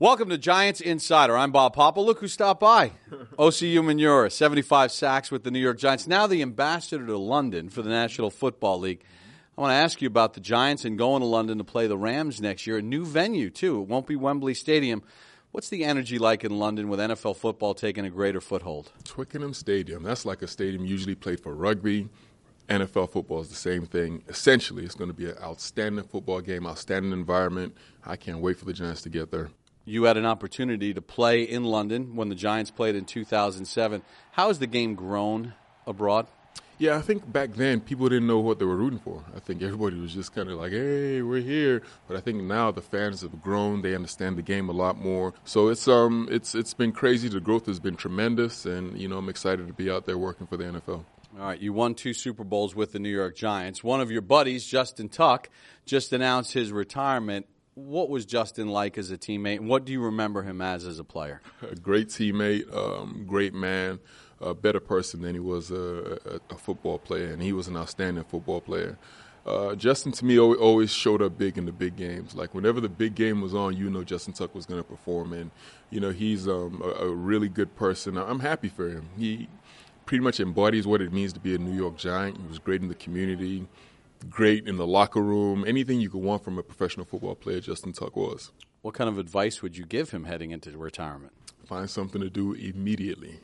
Welcome to Giants Insider. I'm Bob Papa. Look who stopped by. Osi Umenyiora, 75 sacks with the New York Giants. Now the ambassador to London for the National Football League. I want to ask you about the Giants and going to London to play the Rams next year. A new venue, too. It won't be Wembley Stadium. What's the energy like in London with NFL football taking a greater foothold? Twickenham Stadium. That's like a stadium usually played for rugby. NFL football is the same thing. Essentially, it's going to be an outstanding football game, outstanding environment. I can't wait for the Giants to get there. You had an opportunity to play in London when the Giants played in 2007. How has the game grown abroad? Yeah, I think back then people didn't know what they were rooting for. I think everybody was just kind of like, hey, we're here. But I think now the fans have grown. They understand the game a lot more. So it's been crazy. The growth has been tremendous. And, I'm excited to be out there working for the NFL. All right, you won 2 Super Bowls with the New York Giants. One of your buddies, Justin Tuck, just announced his retirement. What was Justin like as a teammate, and what do you remember him as a player? A great teammate, great man, a better person than he was a football player, and he was an outstanding football player. Justin, to me, always showed up big in the big games. Like, whenever the big game was on, Justin Tuck was going to perform, and, he's a really good person. I'm happy for him. He pretty much embodies what it means to be a New York Giant. He was great in the community, great in the locker room. Anything you could want from a professional football player, Justin Tuck was. What kind of advice would you give him heading into retirement? Find something to do immediately,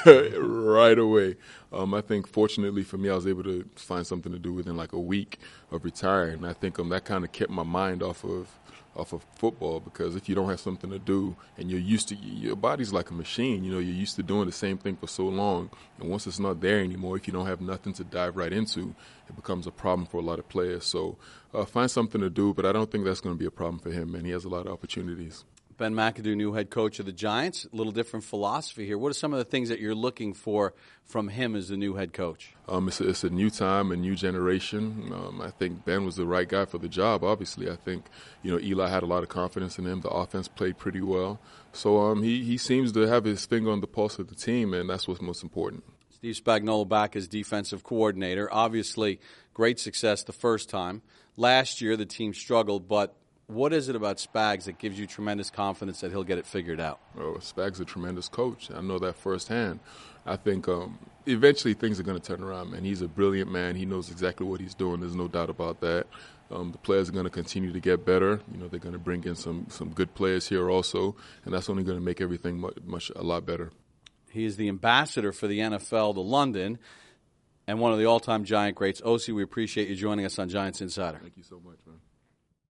right away. I think, fortunately for me, I was able to find something to do within like a week of retiring. And I think that kind of kept my mind off of football, because if you don't have something to do and you're used to, your body's like a machine, you're used to doing the same thing for so long, and once it's not there anymore, if you don't have nothing to dive right into, it becomes a problem for a lot of players. So find something to do, but I don't think that's going to be a problem for him, and he has a lot of opportunities. Ben McAdoo, new head coach of the Giants. A little different philosophy here. What are some of the things that you're looking for from him as the new head coach? It's a new time, a new generation. I think Ben was the right guy for the job, obviously. I think, Eli had a lot of confidence in him. The offense played pretty well. So he seems to have his finger on the pulse of the team, and that's what's most important. Steve Spagnuolo back as defensive coordinator. Obviously, great success the first time. Last year, the team struggled, but what is it about Spags that gives you tremendous confidence that he'll get it figured out? Oh, Spags is a tremendous coach. I know that firsthand. I think eventually things are going to turn around, man. He's a brilliant man. He knows exactly what he's doing. There's no doubt about that. The players are going to continue to get better. They're going to bring in some good players here also, and that's only going to make everything a lot better. He is the ambassador for the NFL to London and one of the all-time Giant greats. Osi, we appreciate you joining us on Giants Insider. Thank you so much, man.